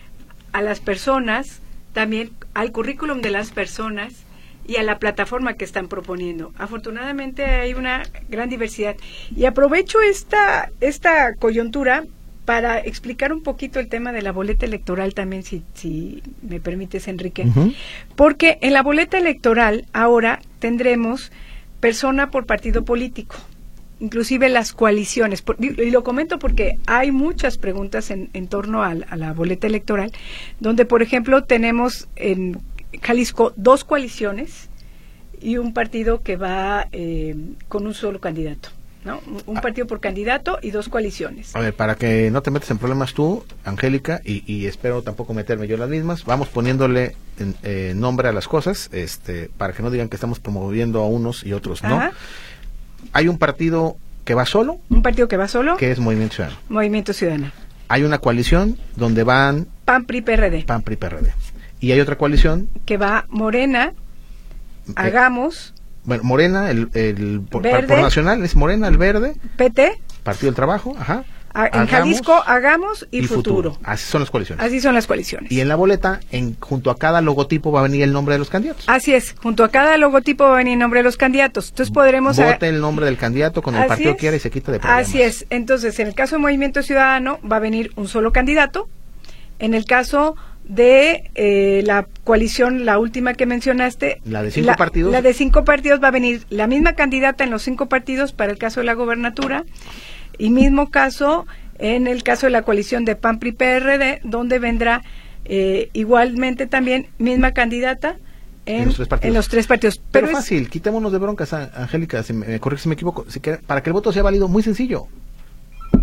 a las personas, también al currículum de las personas y a la plataforma que están proponiendo. Afortunadamente hay una gran diversidad y aprovecho esta esta coyuntura para explicar un poquito el tema de la boleta electoral también, si, si me permites, Enrique, uh-huh. Porque en la boleta electoral ahora tendremos persona por partido político, inclusive las coaliciones, por, y lo comento porque hay muchas preguntas en, en torno a, a la boleta electoral, donde por ejemplo tenemos en Jalisco dos coaliciones y un partido que va eh, con un solo candidato, ¿no? Un, un partido por candidato y dos coaliciones. A ver, para que no te metas en problemas tú, Angélica, y, y espero tampoco meterme yo en las mismas, vamos poniéndole en, eh, nombre a las cosas, este, para que no digan que estamos promoviendo a unos y otros no. Ajá. Hay un partido que va solo. Un partido que va solo. Que es Movimiento Ciudadano. Movimiento Ciudadano. Hay una coalición donde van... P A N, P R I, P R D. P A N, P R I, P R D. Y hay otra coalición... Que va Morena, eh, Hagamos... Bueno, Morena, el, el por, por nacional es Morena, el Verde. P T. Partido del Trabajo, ajá. A, en Hagamos, Jalisco, Hagamos y, y futuro. futuro. Así son las coaliciones. Así son las coaliciones. Y en la boleta, en, junto a cada logotipo va a venir el nombre de los candidatos. Así es, junto a cada logotipo va a venir el nombre de los candidatos. Entonces podremos... Vote el nombre del candidato con el partido que quiera y se quita de problemas. Así es. Entonces, en el caso de Movimiento Ciudadano va a venir un solo candidato. En el caso de eh, la coalición, la última que mencionaste... La de cinco la, partidos. La de cinco partidos va a venir la misma candidata en los cinco partidos para el caso de la gobernatura. Y mismo caso en el caso de la coalición de P A N, P R I, P R D, donde vendrá eh, igualmente también misma candidata en, en, los, tres en los tres partidos. Pero, Pero fácil, es, quitémonos de broncas, Angélica, si me, me corrige si me equivoco, si que, para que el voto sea válido, muy sencillo.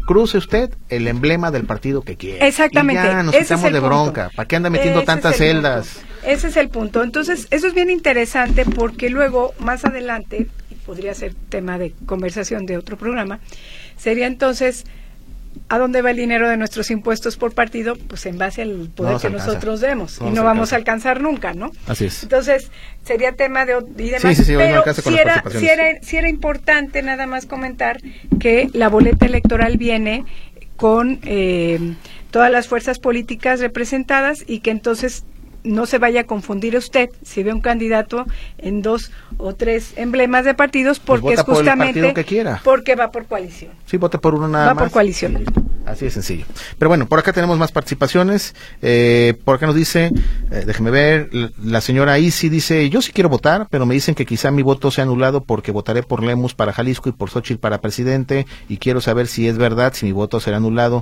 cruce usted el emblema del partido que quiera. Exactamente. Y ya nos ese quitamos es el de punto. bronca. ¿Para qué anda metiendo Ese tantas es el celdas? punto. Ese es el punto. Entonces, eso es bien interesante porque luego, más adelante, y podría ser tema de conversación de otro programa, sería entonces, ¿a dónde va el dinero de nuestros impuestos por partido? Pues en base al poder No que alcanza. nosotros demos. No y no nos vamos alcanza. a alcanzar nunca, ¿no? Así es. Entonces, sería tema de y demás, Sí, sí, sí, hoy no pero alcanza con sí las era, participaciones. sí era, sí era importante nada más comentar que la boleta electoral viene con eh, todas las fuerzas políticas representadas y que entonces no se vaya a confundir usted si ve un candidato en dos o tres emblemas de partidos porque Pues vota es por el justamente partido que quiera. porque va por coalición. Sí, vote por uno nada Va más. por coalición. Así de sencillo. Pero bueno, por acá tenemos más participaciones. Eh, por acá nos dice, eh, déjeme ver, la, la señora Isi dice, yo sí quiero votar, pero me dicen que quizá mi voto sea anulado porque votaré por Lemus para Jalisco y por Xóchitl para presidente y quiero saber si es verdad, si mi voto será anulado.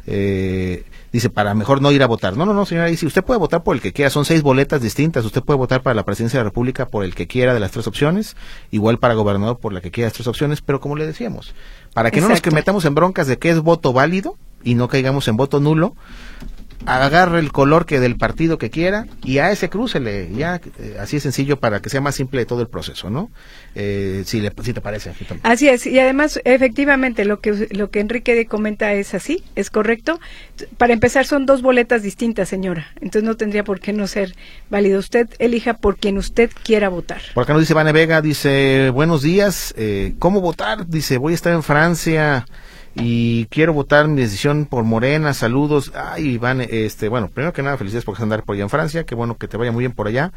Eh, dice, para mejor no ir a votar. No, no, no, señora Isi, usted puede votar por el que quiera, son seis boletas distintas. Usted puede votar para la presidencia de la República por el que quiera de las tres opciones, igual para gobernador por la que quiera de las tres opciones, pero como le decíamos, para que no nos que Exacto. metamos en broncas de qué es voto válido y no caigamos en voto nulo, agarre el color que del partido que quiera y a ese crúcele, ya, eh, así es sencillo para que sea más simple todo el proceso, ¿no? Eh, si, le, si te parece. Aquí también. Así es, y además, efectivamente, lo que lo que Enrique comenta es así, es correcto. Para empezar, son dos boletas distintas, señora, entonces no tendría por qué no ser válido. Usted elija por quien usted quiera votar. Por acá nos dice Vane Vega, dice, buenos días, eh, ¿cómo votar? Dice, voy a estar en Francia y quiero votar mi decisión por Morena, saludos. Ay, Iván, este, bueno, primero que nada, felicidades por andar por allá en Francia, qué bueno que te vaya muy bien por allá.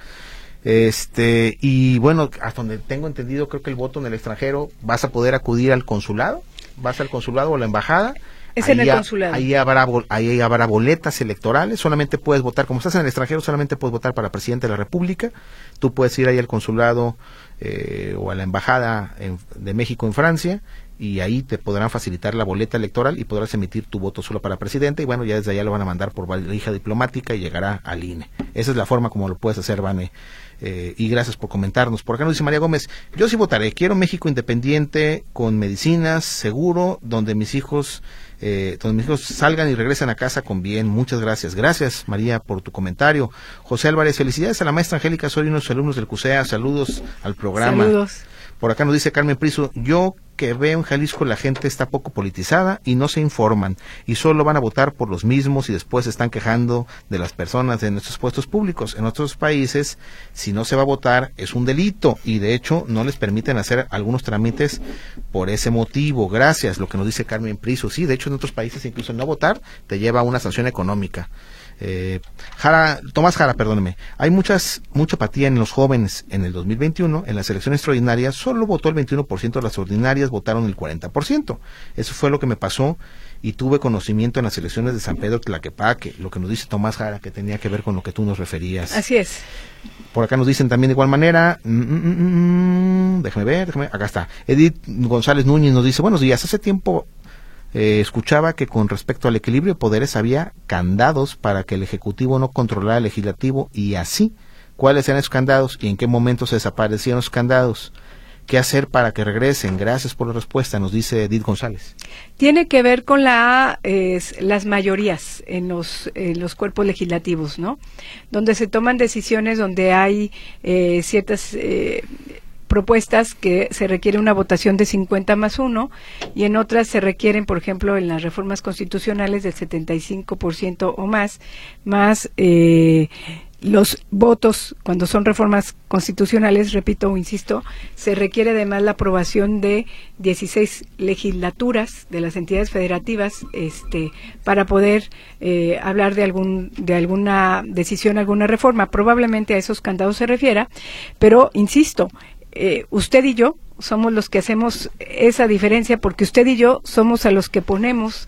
Este, y bueno, hasta donde tengo entendido, creo que el voto en el extranjero, vas a poder acudir al consulado, vas al consulado o a la embajada. Es en el ha- consulado. Ahí habrá, bol- ahí habrá boletas electorales, solamente puedes votar, como estás en el extranjero, solamente puedes votar para presidente de la República. Tú puedes ir ahí al consulado eh, o a la embajada en- de México en Francia y ahí te podrán facilitar la boleta electoral y podrás emitir tu voto solo para presidente y bueno, ya desde allá lo van a mandar por valija diplomática y llegará al I N E. Esa es la forma como lo puedes hacer, Vane. Eh, y gracias por comentarnos. Por acá nos dice María Gómez, yo sí votaré, quiero México independiente, con medicinas, seguro, donde mis hijos eh, donde mis hijos salgan y regresen a casa con bien. Muchas gracias. Gracias, María, por tu comentario. José Álvarez, felicidades a la maestra Angélica Soria y unos alumnos del CUSEA. Saludos al programa. Saludos. Por acá nos dice Carmen Priso, yo que veo en Jalisco la gente está poco politizada y no se informan y solo van a votar por los mismos y después se están quejando de las personas de nuestros puestos públicos. En otros países, si no se va a votar, es un delito y de hecho no les permiten hacer algunos trámites por ese motivo. Gracias, lo que nos dice Carmen Priso. Sí, de hecho en otros países incluso no votar te lleva a una sanción económica. Eh, Jara, Tomás Jara, perdóneme, hay muchas mucha apatía en los jóvenes. En el dos mil veintiuno, en las elecciones extraordinarias, solo votó el veintiuno por ciento de las ordinarias, votaron el cuarenta por ciento. Eso fue lo que me pasó y tuve conocimiento en las elecciones de San Pedro Tlaquepaque, lo que nos dice Tomás Jara, que tenía que ver con lo que tú nos referías. Así es. Por acá nos dicen también de igual manera, mm, mm, mm, déjame ver, déjame, acá está. Edith González Núñez nos dice, buenos días, hace tiempo Eh, escuchaba que con respecto al equilibrio de poderes había candados para que el Ejecutivo no controlara el Legislativo y así, ¿cuáles eran esos candados y en qué momento se desaparecieron los candados? ¿Qué hacer para que regresen? Gracias por la respuesta, nos dice Edith González. Tiene que ver con la eh, las mayorías en los en los cuerpos legislativos, ¿no? Donde se toman decisiones, donde hay eh, ciertas eh, propuestas que se requiere una votación de cincuenta más uno y en otras se requieren, por ejemplo, en las reformas constitucionales del setenta y cinco por ciento o más, más eh, los votos, cuando son reformas constitucionales, repito o insisto, se requiere además la aprobación de dieciséis legislaturas de las entidades federativas este, para poder eh, hablar de algún de alguna decisión, alguna reforma. Probablemente a esos candados se refiera, pero insisto, Eh, usted y yo somos los que hacemos esa diferencia porque usted y yo somos a los que ponemos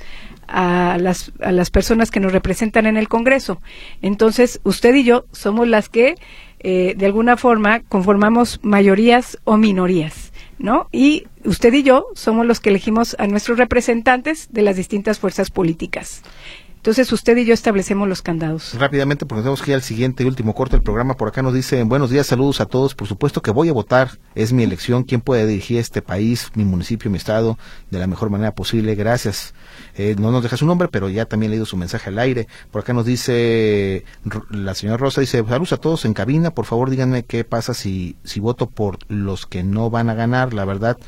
a las, a las personas que nos representan en el Congreso. Entonces, usted y yo somos las que eh, de alguna forma conformamos mayorías o minorías, ¿no? Y usted y yo somos los que elegimos a nuestros representantes de las distintas fuerzas políticas. Entonces usted y yo establecemos los candados. Rápidamente, porque tenemos que ir al siguiente y último corte del programa. Por acá nos dicen, buenos días, saludos a todos. Por supuesto que voy a votar, es mi elección. ¿Quién puede dirigir este país, mi municipio, mi estado, de la mejor manera posible? Gracias. Eh, no nos deja su nombre, pero ya también he leído su mensaje al aire. Por acá nos dice la señora Rosa, dice, saludos a todos en cabina, por favor díganme qué pasa si, si voto por los que no van a ganar. La verdad,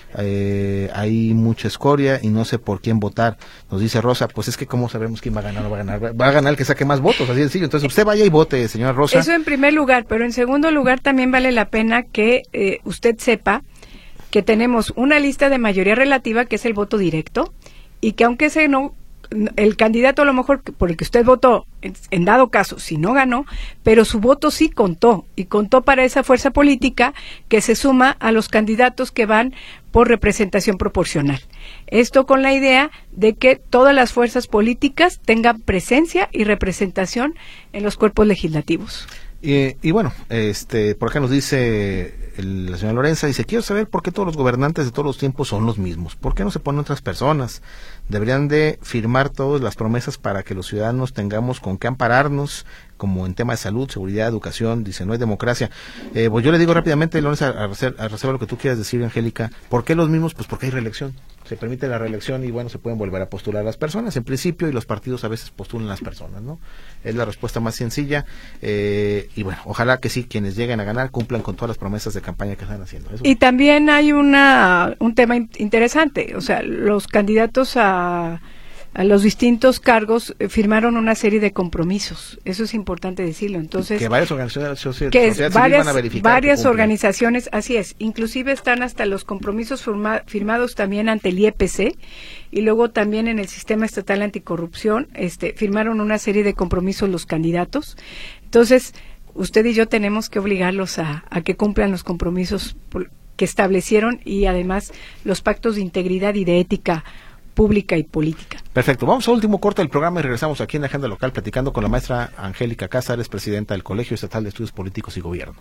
eh, hay mucha escoria y no sé por quién votar. Nos dice Rosa, pues es que cómo sabemos quién va a ganar o no va a ganar. Va a ganar el que saque más votos, así de sencillo. Entonces usted vaya y vote, señora Rosa. Eso en primer lugar, pero en segundo lugar también vale la pena que eh, usted sepa que tenemos una lista de mayoría relativa, que es el voto directo, y que aunque ese no, el candidato a lo mejor por el que usted votó, en, en dado caso, si no ganó, pero su voto sí contó, y contó para esa fuerza política que se suma a los candidatos que van por representación proporcional. Esto con la idea de que todas las fuerzas políticas tengan presencia y representación en los cuerpos legislativos. Y, y bueno, este, por acá nos dice el, la señora Lorenza, dice, quiero saber por qué todos los gobernantes de todos los tiempos son los mismos. ¿Por qué no se ponen otras personas? Deberían de firmar todas las promesas para que los ciudadanos tengamos con qué ampararnos, como en tema de salud, seguridad, educación. Dice, no hay democracia. Eh, pues yo le digo rápidamente, Lorenza, a, a, a reserva lo que tú quieras decir, Angélica. ¿Por qué los mismos? Pues porque hay reelección. Se permite la reelección y bueno, se pueden volver a postular las personas en principio, y los partidos a veces postulan las personas, ¿no? Es la respuesta más sencilla, eh, y bueno, ojalá que sí, quienes lleguen a ganar cumplan con todas las promesas de campaña que están haciendo. Eso. Y también hay una un tema in- interesante, o sea, los candidatos a a los distintos cargos eh, firmaron una serie de compromisos. Eso es importante decirlo. Entonces, que varias organizaciones soci- que sociedad civil varias, van a verificar varias que organizaciones, así es, inclusive están hasta los compromisos firma, firmados también ante el I E P C, y luego también en el Sistema Estatal Anticorrupción, este, firmaron una serie de compromisos los candidatos. Entonces, usted y yo tenemos que obligarlos a, a que cumplan los compromisos por, que establecieron, y además los pactos de integridad y de ética pública y política. Perfecto, vamos al último corte del programa y regresamos aquí en la Agenda Local platicando con la maestra Angélica Cázares, presidenta del Colegio Estatal de Estudios Políticos y Gobierno.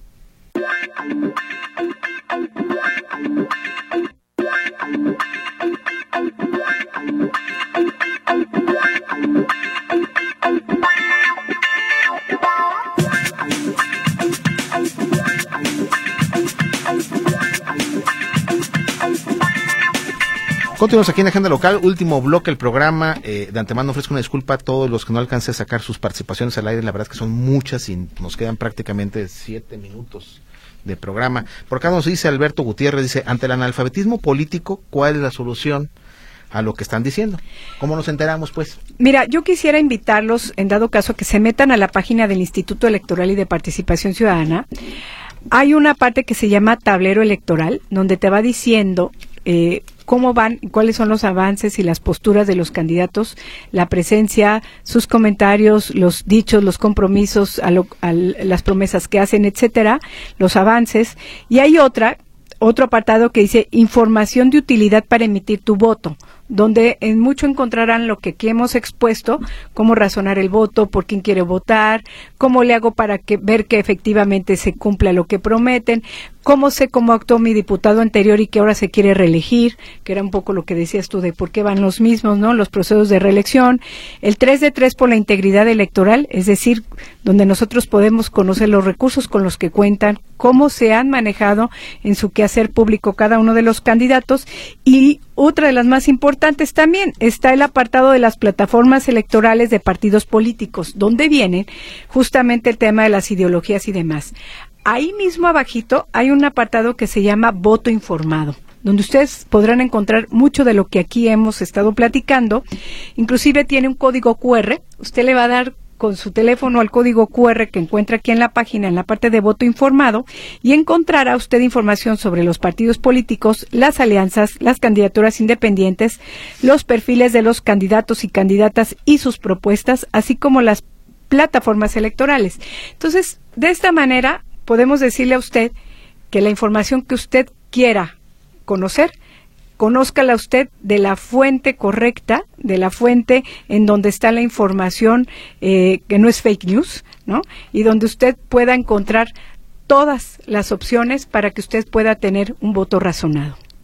Continuamos aquí en Agenda Local, último bloque del programa. Eh, de antemano ofrezco una disculpa a todos los que no alcancé a sacar sus participaciones al aire. La verdad es que son muchas y nos quedan prácticamente siete minutos de programa. Por acá nos dice Alberto Gutiérrez, dice, ante el analfabetismo político, ¿cuál es la solución a lo que están diciendo? ¿Cómo nos enteramos, pues? Mira, yo quisiera invitarlos, en dado caso, que se metan a la página del Instituto Electoral y de Participación Ciudadana. Hay una parte que se llama Tablero Electoral, donde te va diciendo eh, cómo van, cuáles son los avances y las posturas de los candidatos, la presencia, sus comentarios, los dichos, los compromisos, a lo, a las promesas que hacen, etcétera, los avances. Y hay otra, otro apartado que dice información de utilidad para emitir tu voto, donde en mucho encontrarán lo que aquí hemos expuesto, cómo razonar el voto, por quién quiere votar, cómo le hago para que ver que efectivamente se cumpla lo que prometen, cómo sé cómo actuó mi diputado anterior y que ahora se quiere reelegir, que era un poco lo que decías tú de por qué van los mismos, ¿no? Los procesos de reelección, el tres de tres por la integridad electoral, es decir, donde nosotros podemos conocer los recursos con los que cuentan, cómo se han manejado en su quehacer público cada uno de los candidatos, y otra de las más importantes también está el apartado de las plataformas electorales de partidos políticos, donde viene justamente el tema de las ideologías y demás. Ahí mismo abajito hay un apartado que se llama voto informado, donde ustedes podrán encontrar mucho de lo que aquí hemos estado platicando. Inclusive tiene un código cu erre, usted le va a dar con su teléfono al código cu erre que encuentra aquí en la página, en la parte de voto informado, y encontrará usted información sobre los partidos políticos, las alianzas, las candidaturas independientes, los perfiles de los candidatos y candidatas y sus propuestas, así como las plataformas electorales. Entonces, de esta manera, podemos decirle a usted que la información que usted quiera conocer, conózcala usted de la fuente correcta, de la fuente en donde está la información eh, que no es fake news, ¿no? Y donde usted pueda encontrar todas las opciones para que usted pueda tener un voto razonado.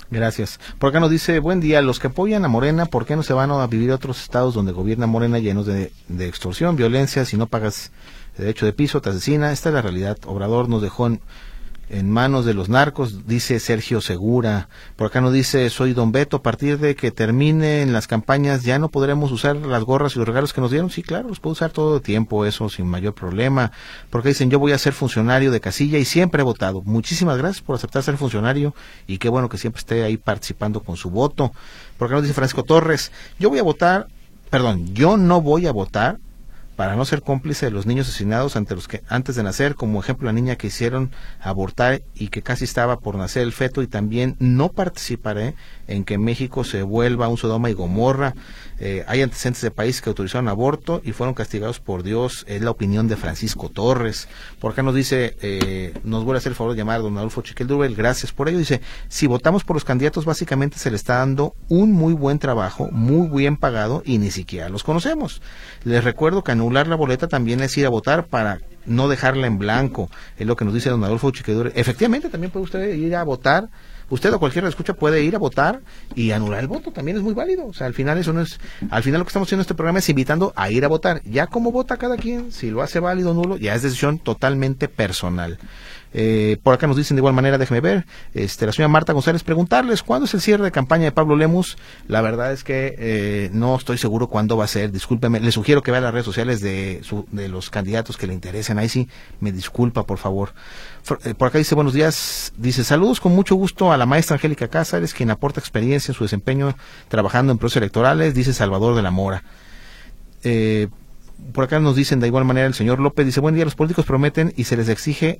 Gracias. Por acá nos dice, buen día, los que apoyan a Morena, ¿por qué no se van a vivir a otros estados donde gobierna Morena llenos de, de extorsión, violencia, si no pagas derecho de piso, te asesina? Esta es la realidad. Obrador nos dejó en, en manos de los narcos, dice Sergio Segura. Por acá nos dice, soy Don Beto, a partir de que terminen las campañas ya no podremos usar las gorras y los regalos que nos dieron. Sí, claro, los puedo usar todo el tiempo, eso sin mayor problema. Porque dicen, yo voy a ser funcionario de casilla y siempre he votado. Muchísimas gracias por aceptar ser funcionario y qué bueno que siempre esté ahí participando con su voto. Por acá nos dice Francisco Torres, yo voy a votar, perdón, yo no voy a votar para no ser cómplice de los niños asesinados ante los que antes de nacer, como ejemplo la niña que hicieron abortar y que casi estaba por nacer el feto, y también no participaré en que México se vuelva un Sodoma y Gomorra. Eh, hay antecedentes de países que autorizaron aborto y fueron castigados por Dios. Es la opinión de Francisco Torres. Por acá nos dice, eh, nos vuelve a hacer el favor de llamar a don Adolfo Chiquel-Durvel, gracias por ello. Dice, si votamos por los candidatos, básicamente se le está dando un muy buen trabajo, muy bien pagado, y ni siquiera los conocemos. Les recuerdo que anular la boleta también es ir a votar para no dejarla en blanco, es lo que nos dice don Adolfo Chiquel-Durvel. Efectivamente, también puede usted ir a votar. Usted o cualquiera que escucha puede ir a votar y anular el voto, también es muy válido. O sea, al final eso no es, al final lo que estamos haciendo en este programa es invitando a ir a votar. Ya como vota cada quien, si lo hace válido o nulo, ya es decisión totalmente personal. Eh, por acá nos dicen de igual manera, déjeme ver, este, la señora Marta González, preguntarles cuándo es el cierre de campaña de Pablo Lemus. La verdad es que eh, no estoy seguro cuándo va a ser, discúlpeme, le sugiero que vea las redes sociales de, su, de los candidatos que le interesen, ahí sí, me disculpa por favor. Por acá dice, buenos días, dice, saludos con mucho gusto a la maestra Angélica Cázares, quien aporta experiencia en su desempeño trabajando en procesos electorales, dice Salvador de la Mora. Eh, por acá nos dicen de igual manera el señor López, dice, buen día, los políticos prometen y se les exige,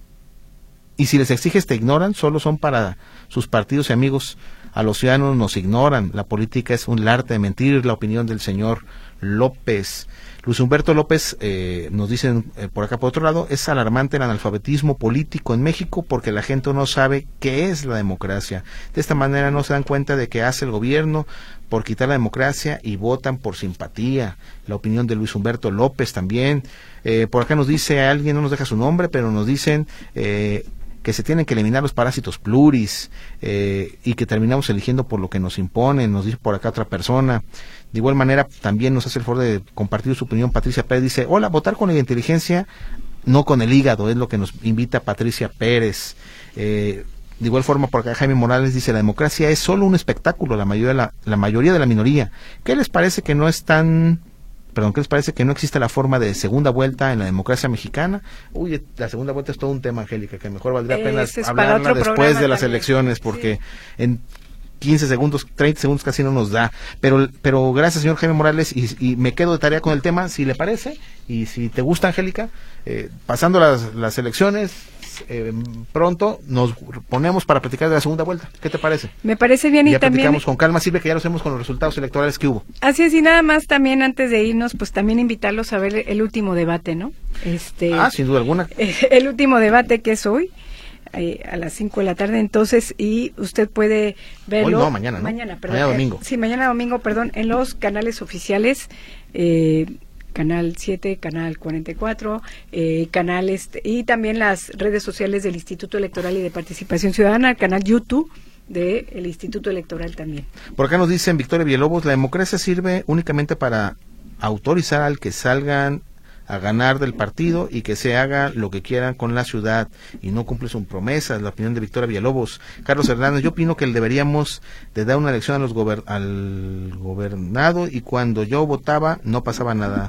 y si les exiges te ignoran, solo son para sus partidos y amigos, a los ciudadanos nos ignoran, la política es un arte de mentir, la opinión del señor López. Luis Humberto López, eh, nos dicen eh, por acá por otro lado, es alarmante el analfabetismo político en México porque la gente no sabe qué es la democracia. De esta manera no se dan cuenta de qué hace el gobierno por quitar la democracia y votan por simpatía. La opinión de Luis Humberto López también. Eh, por acá nos dice alguien, no nos deja su nombre, pero nos dicen eh, que se tienen que eliminar los parásitos pluris eh, y que terminamos eligiendo por lo que nos imponen, nos dice por acá otra persona. De igual manera, también nos hace el favor de compartir su opinión Patricia Pérez, dice, hola, votar con la inteligencia, no con el hígado, es lo que nos invita Patricia Pérez. Eh, de igual forma, por acá Jaime Morales dice, la democracia es solo un espectáculo, la mayoría de la, la mayoría de la minoría. ¿Qué les parece que no es tan... Perdón, ¿qué les parece que no existe la forma de segunda vuelta en la democracia mexicana? Uy, la segunda vuelta es todo un tema, Angélica, que mejor valdría pena es hablarla después de las también. elecciones, porque sí. en quince segundos, treinta segundos casi no nos da. Pero pero gracias, señor Jaime Morales, y, y me quedo de tarea con el tema, si le parece, y si te gusta, Angélica, eh, pasando las, las elecciones, eh, pronto nos ponemos para platicar de la segunda vuelta. ¿Qué te parece? Me parece bien, y, y ya también platicamos con calma, Silvia, que ya lo hacemos con los resultados electorales que hubo. Así es, y nada más también antes de irnos, pues también invitarlos a ver el último debate, ¿no? Este, ah, sin duda alguna. El último debate que es hoy, eh, a las cinco de la tarde, entonces, y usted puede verlo. Hoy no, mañana, ¿no? Mañana, perdón. Mañana domingo. Eh, sí, mañana domingo, perdón, en los canales oficiales, eh, Canal siete, Canal cuarenta y cuatro, eh, canales y también las redes sociales del Instituto Electoral y de Participación Ciudadana, el canal YouTube del Instituto Electoral también. Por acá nos dicen Victoria Villalobos, la democracia sirve únicamente para autorizar al que salgan a ganar del partido y que se haga lo que quieran con la ciudad y no cumple sus promesas. La opinión de Victoria Villalobos. Carlos Hernández, yo opino que deberíamos de dar una elección a los gober al gobernado y cuando yo votaba no pasaba nada.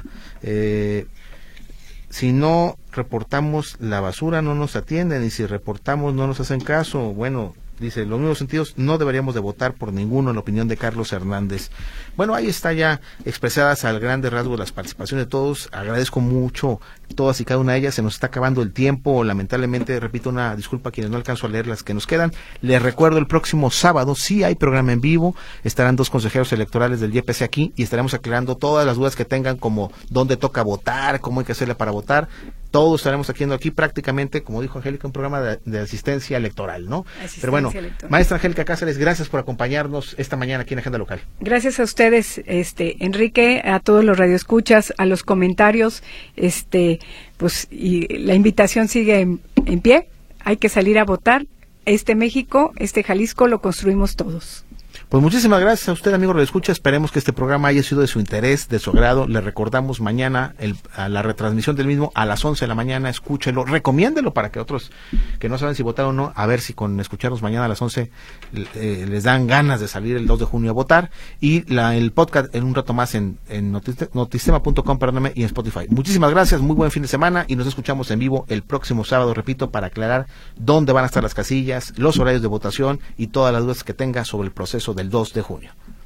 Eh, si no reportamos la basura no nos atienden y si reportamos no nos hacen caso. Bueno, dice, en los mismos sentidos, no deberíamos de votar por ninguno, en la opinión de Carlos Hernández. Bueno, ahí está ya expresadas al grande rasgo las participaciones de todos. Agradezco mucho todas y cada una de ellas. Se nos está acabando el tiempo. Lamentablemente, repito, una disculpa a quienes no alcanzo a leer las que nos quedan. Les recuerdo, el próximo sábado sí hay programa en vivo. Estarán dos consejeros electorales del Y P C aquí y estaremos aclarando todas las dudas que tengan, como dónde toca votar, cómo hay que hacerle para votar. Todos estaremos haciendo aquí prácticamente, como dijo Angélica, un programa de, de asistencia electoral, ¿no? Asistencia Pero bueno, electoral. Maestra Angélica Cázares, gracias por acompañarnos esta mañana aquí en Agenda Local. Gracias a ustedes, este Enrique, a todos los radioescuchas, a los comentarios, este, pues, y la invitación sigue en, en pie. Hay que salir a votar este México, este Jalisco, lo construimos todos. Pues muchísimas gracias a usted, amigo Radio Escucha. Esperemos que este programa haya sido de su interés, de su agrado. Le recordamos mañana el, a la retransmisión del mismo a las once de la mañana. Escúchelo, recomiéndelo para que otros que no saben si votar o no, a ver si con escucharnos mañana a las once eh, les dan ganas de salir el dos de junio a votar. Y la, el podcast en un rato más en, en notisistema punto com, perdóname, y en Spotify. Muchísimas gracias, muy buen fin de semana y nos escuchamos en vivo el próximo sábado, repito, para aclarar dónde van a estar las casillas, los horarios de votación y todas las dudas que tenga sobre el proceso del dos de junio.